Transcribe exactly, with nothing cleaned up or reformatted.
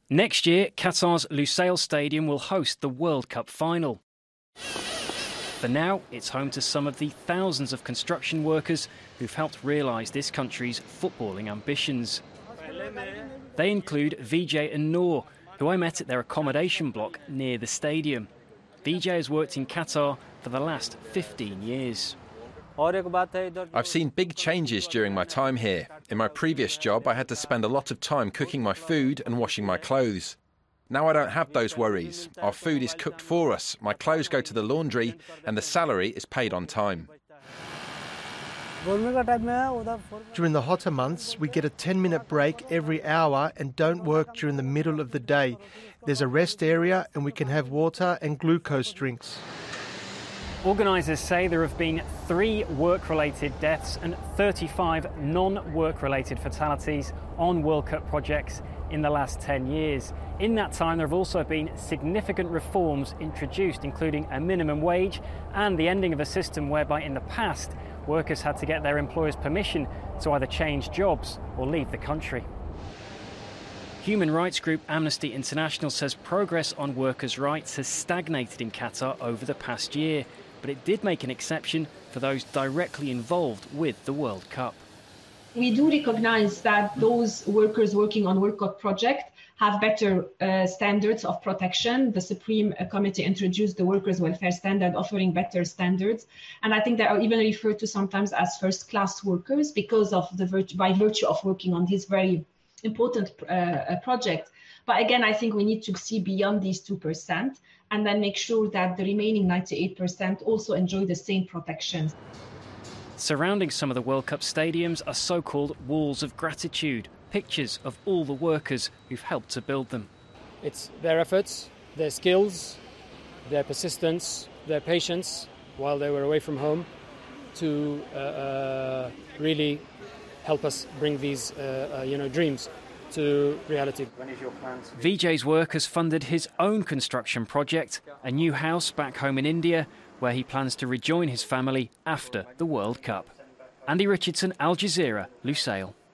Next year, Qatar's Lusail Stadium will host the World Cup final. For now, it's home to some of the thousands of construction workers who've helped realise this country's footballing ambitions. They include Vijay and Noor, who I met at their accommodation block near the stadium. Vijay has worked in Qatar for the last fifteen years. I've seen big changes during my time here. In my previous job, I had to spend a lot of time cooking my food and washing my clothes. Now I don't have those worries. Our food is cooked for us, my clothes go to the laundry, and the salary is paid on time. During the hotter months, we get a ten-minute break every hour and don't work during the middle of the day. There's a rest area and we can have water and glucose drinks. Organisers say there have been three work-related deaths and thirty-five non-work-related fatalities on World Cup projects in the last ten years. In that time, there have also been significant reforms introduced, including a minimum wage and the ending of a system whereby in the past, workers had to get their employer's permission to either change jobs or leave the country. Human rights group Amnesty International says progress on workers' rights has stagnated in Qatar over the past year, but it did make an exception for those directly involved with the World Cup. We do recognise that those workers working on World Cup project have better uh, standards of protection. The Supreme Committee introduced the Workers' Welfare Standard, offering better standards. And I think they are even referred to sometimes as first-class workers because of the virt- by virtue of working on this very important uh, project. But again, I think we need to see beyond these two percent and then make sure that the remaining ninety-eight percent also enjoy the same protections. Surrounding some of the World Cup stadiums are so-called walls of gratitude, pictures of all the workers who've helped to build them. It's their efforts, their skills, their persistence, their patience while they were away from home to uh, uh, really help us bring these uh, uh, you know, dreams to reality. When is your plan to... Vijay's work has funded his own construction project, a new house back home in India, where he plans to rejoin his family after the World Cup. Andy Richardson, Al Jazeera, Lusail.